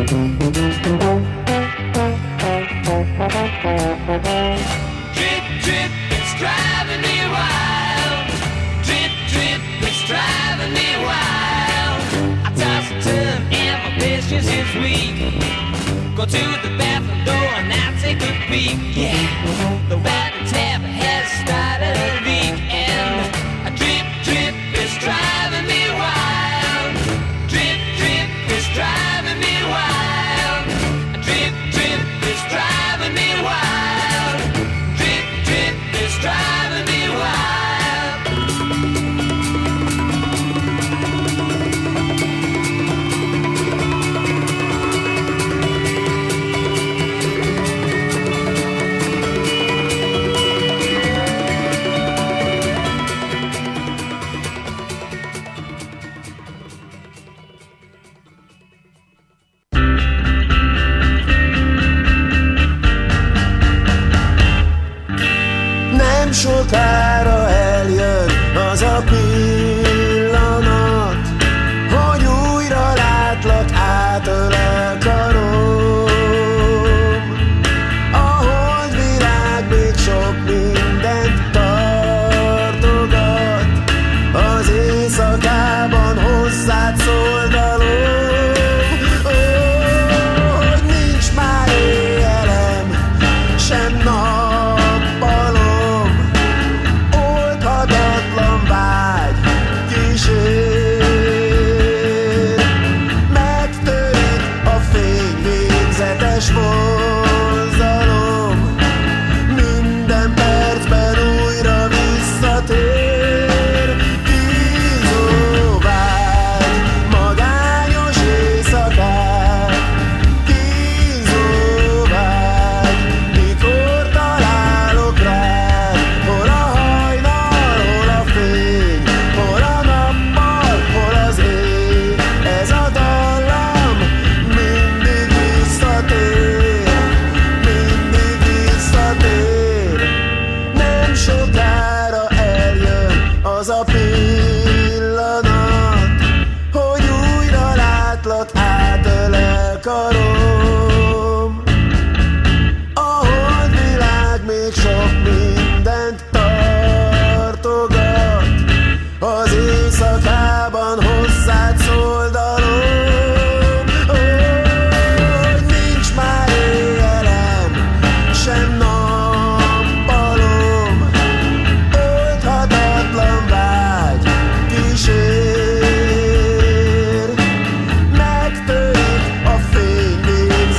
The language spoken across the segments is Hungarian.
Drip, drip, it's driving me wild. Drip, drip, it's driving me wild. I toss and turn and my patience is weak. Go to the bathroom door and I take a peek. Yeah, the water tap has started a leak. And a drip, drip, it's driving me wild. Drip, drip, it's driving me wild. A drip, drip, it's driving me wild. Drip, drip, it's driving me wild. Nem sokára eljön az a pillanat, hogy újra látlak, átölel karom. A holdvilág még sok mindent tartogat, az éjszakában hozzád szól dalom. Hogy nincs már éjjelem, sem nappalom, oldhatatlan vágy kísér. Megtörik a fény végzetes vonzalom, minden percben újra visszatér. Kínzó vágy, magányos éjszakák, kínzó vágy, mikor találok rád. Hol a hajnal, hol a fény, hol a nappal, hol az éj. Ez a dallam mindig visszatér, mindig visszatér. Nem sokára eljön az a pillanat, hogy újra látlak, átölel karom. A holdvilág még sok mindent tartogat, az éjszakában hozzád szól dalom. Hogy nincs már éjjelem, sem nappalom, oldhatatlan vágy kísér. Megtörik a fény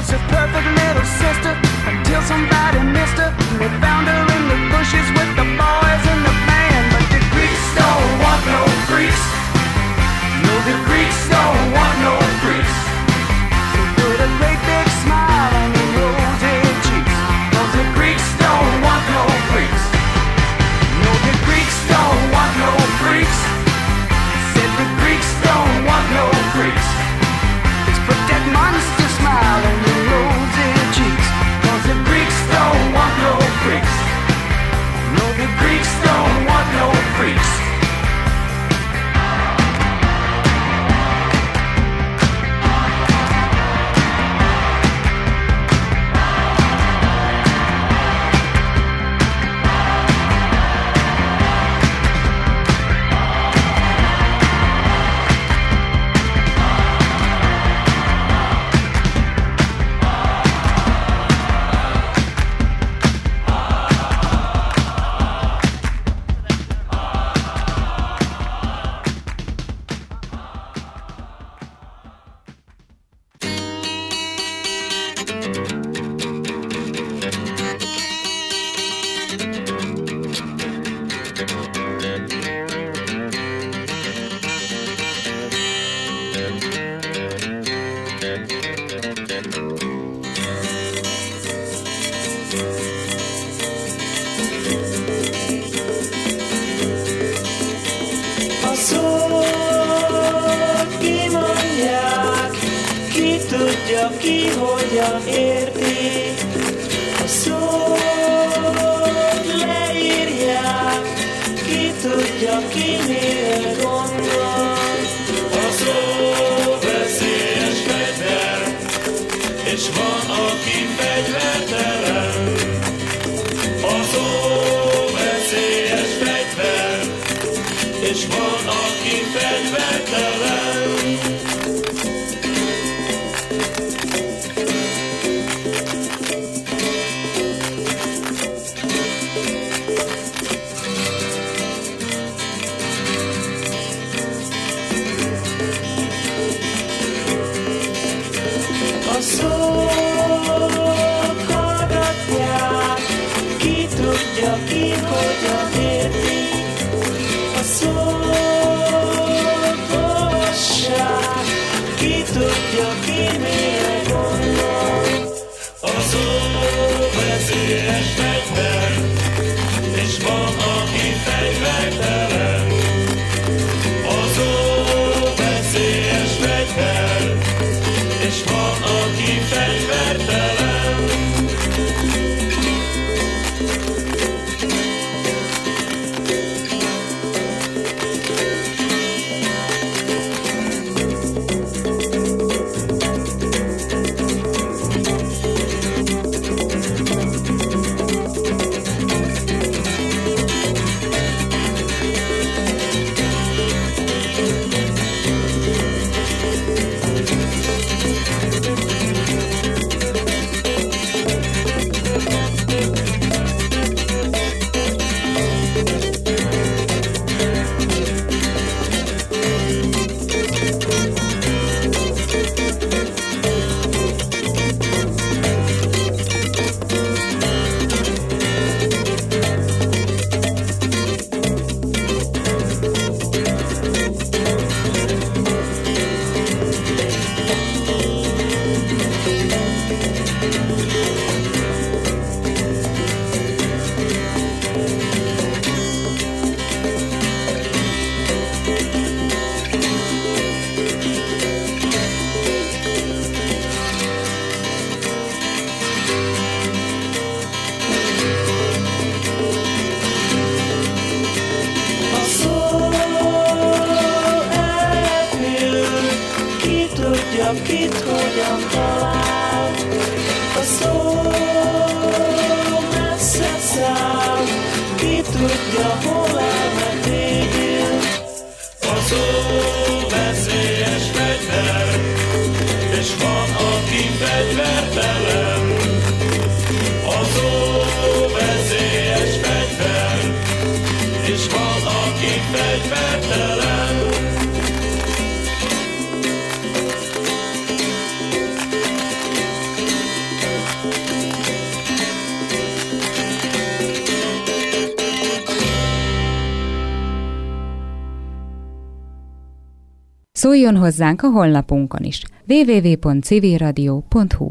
was a perfect little sister until somebody missed her. And they found her in the bushes with the boys in the band. But the Greeks don't want no freaks. No, the Greeks don't want no freaks. So put a great big smile on the rosy cheeks. 'Cause the Greeks don't want no freaks. No, the Greeks don't want no freaks. Said the Greeks don't want no freaks. Let's put that monster smile on the rosy cheeks. 'Cause the Greeks don't want no freaks. No, the Greeks don't want no freaks. Ki hogyan érti, a szót leírják, ki tudja, ki mire gondol. A szó veszélyes fegyver, és van, aki fegyvertelen. A szó veszélyes fegyver, és van, aki fegyvertelen. A szót hallgatják, ki tudja, ki hogyan érti. A szót olvassák, ki tudja, ki mire gondol. A szó veszélyes fegyver, és van, aki fegyvertelen. A szó veszélyes fegyver, és van, aki fegyvertelen. Kit hogyan talál, a szó messze száll, ki tudja, hol elment végül. A szó veszélyes fegyver, és van, aki fegyvertelen. A szó veszélyes fegyver, és van, aki fegyvertelen. Szóljon hozzánk a honlapunkon is. www.civilradio.hu.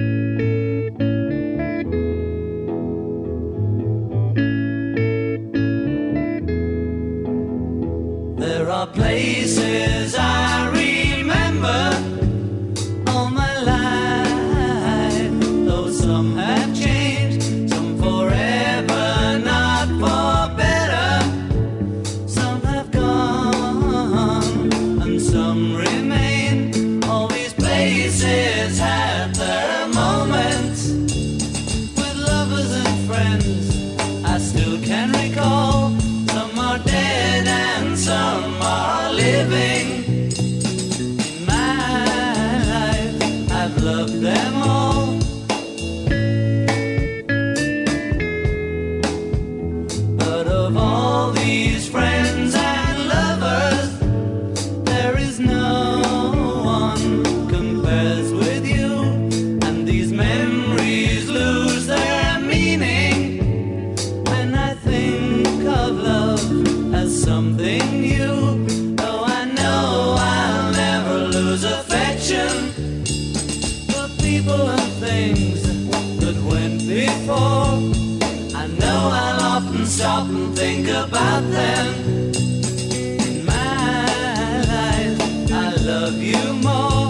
There are places I remember all my life, though some have changed, some forever, not for better. Some have gone and some remain. All these places have their moments with lovers and friends I still can recall. Some are dead and some are living. In my life, I've loved them all. But of all these friends and lovers, there is no one compares with you. And these memories lose their meaning when I think of love as something new. Though I know I'll never lose affection for people and things that went before. I know I'll often stop and think about them. In my life, I love you more.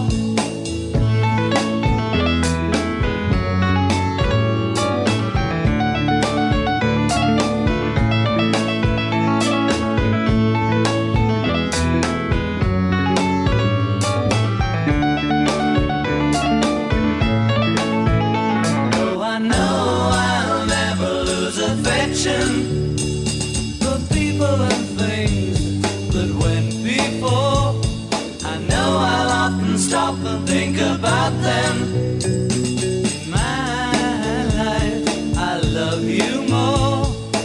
For people and things that went before, I know I'll often stop and think about them. In my life, I love you more.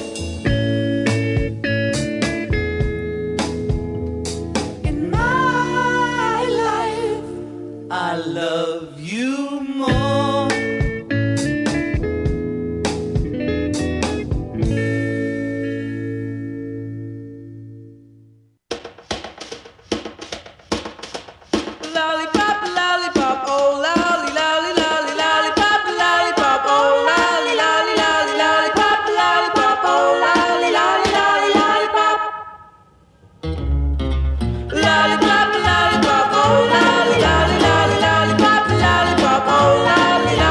In my life, I love you more. Lollipop, oh, lolly, lolly, lolly, lollipop, oh, lolly.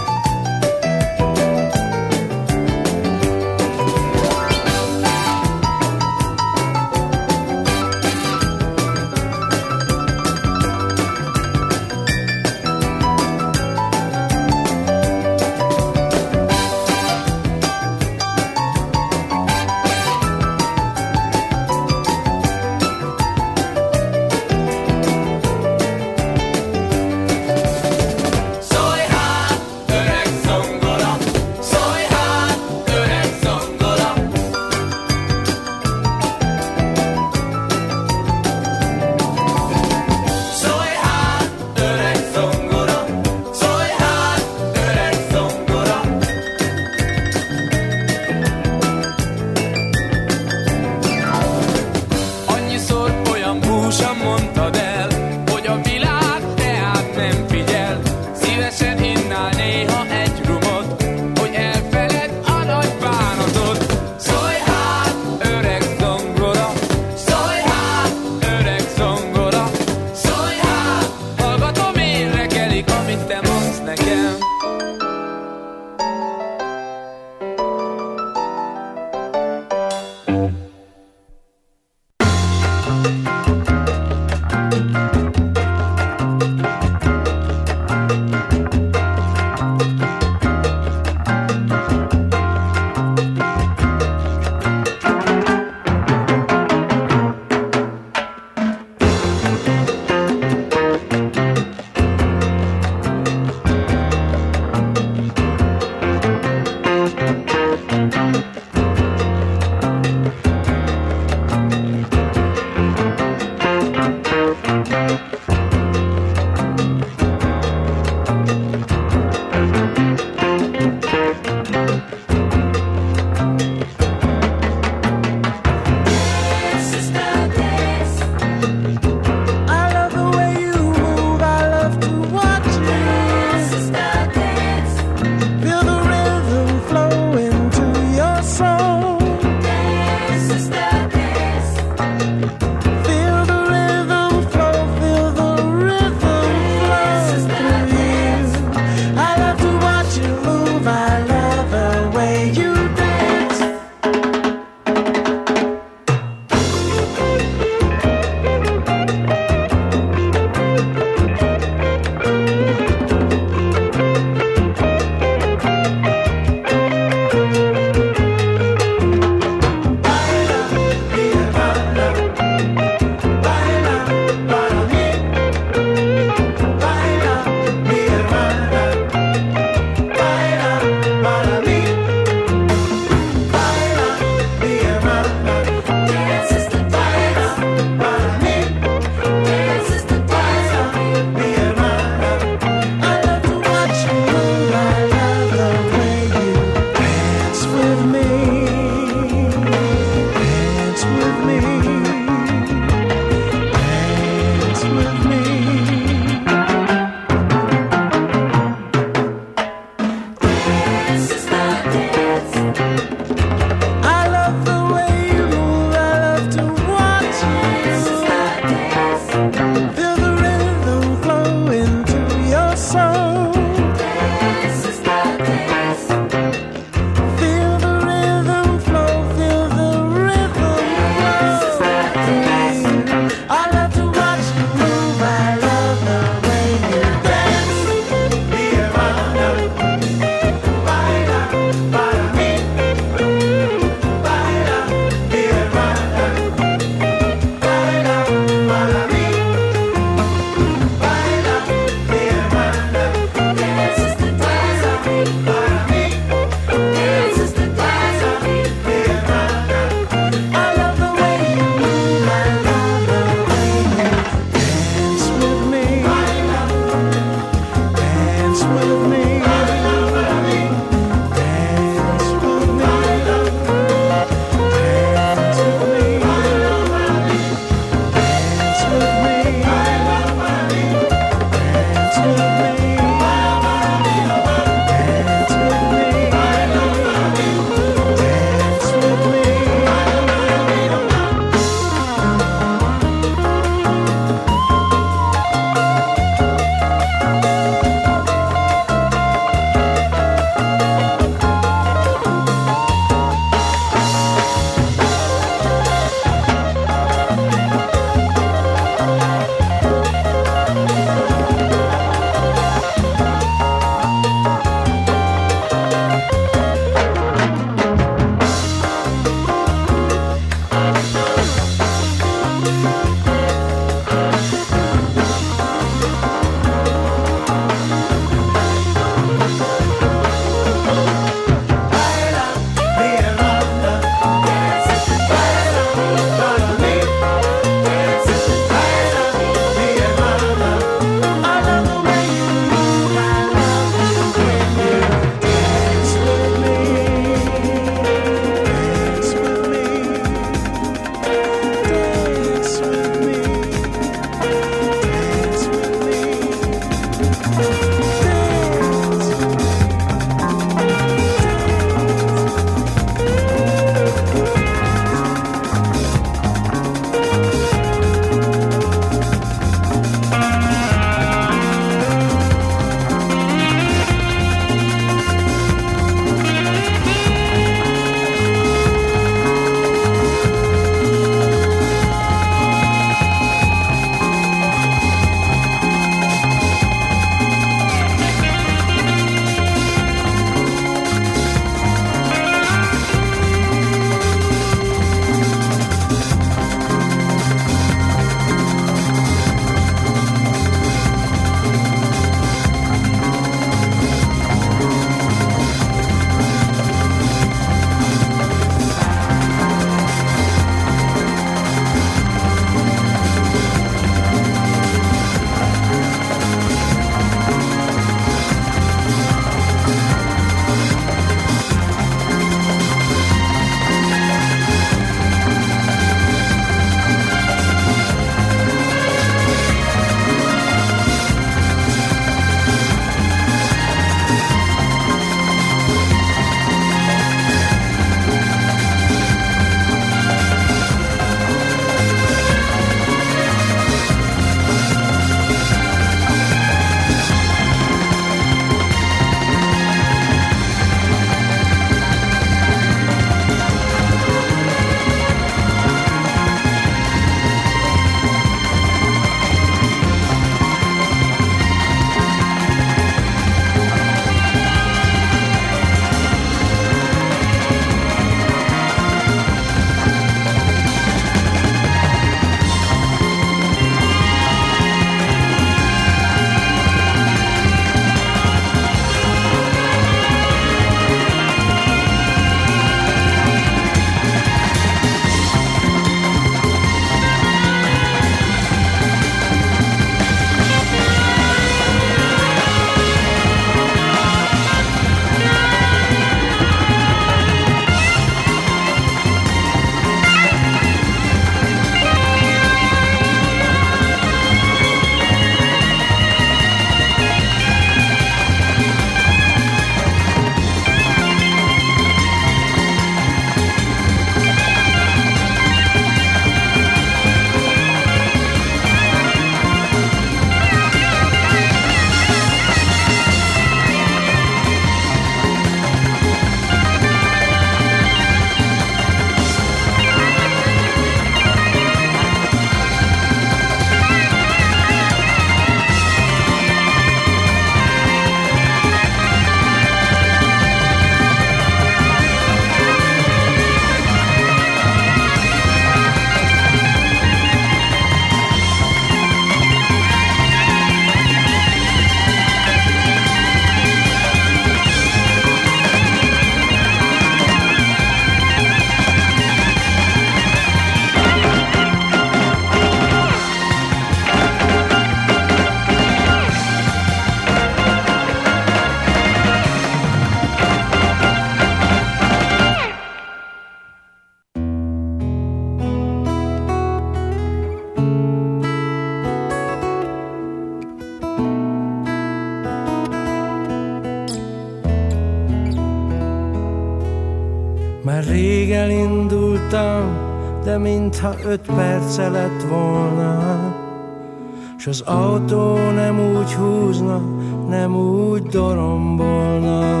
Már rég elindultam, de mintha 5 perce lett volna, s az autó nem úgy húzna, nem úgy dorombolna.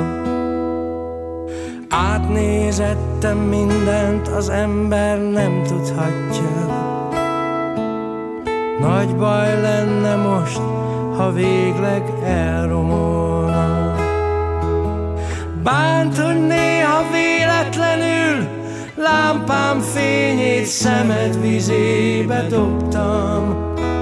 Átnézettem mindent, az ember nem tudhatja. Nagy baj lenne most, ha végleg elromolna. Bánt, hogy néha véletlenül lámpám fényét szemed vizébe dobtam.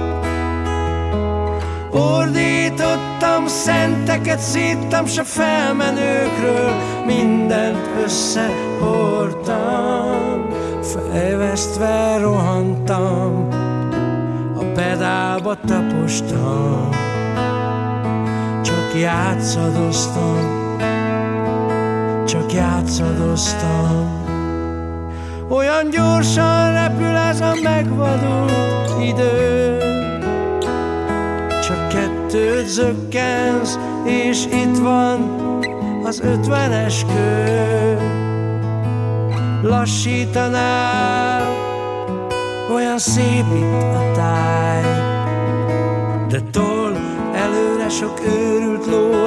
Ordítottam, szenteket szíttam, s a felmenőkről mindent összehordtam. Fejvesztve rohantam, a pedálba tapostam, csak játszadoztam, csak játszadoztam. Olyan gyorsan repül ez a megvadult idő, csak 2 zökkensz, és itt van az 50-es kő. Lassítanál, olyan szép itt a táj, de tol előre sok őrült ló.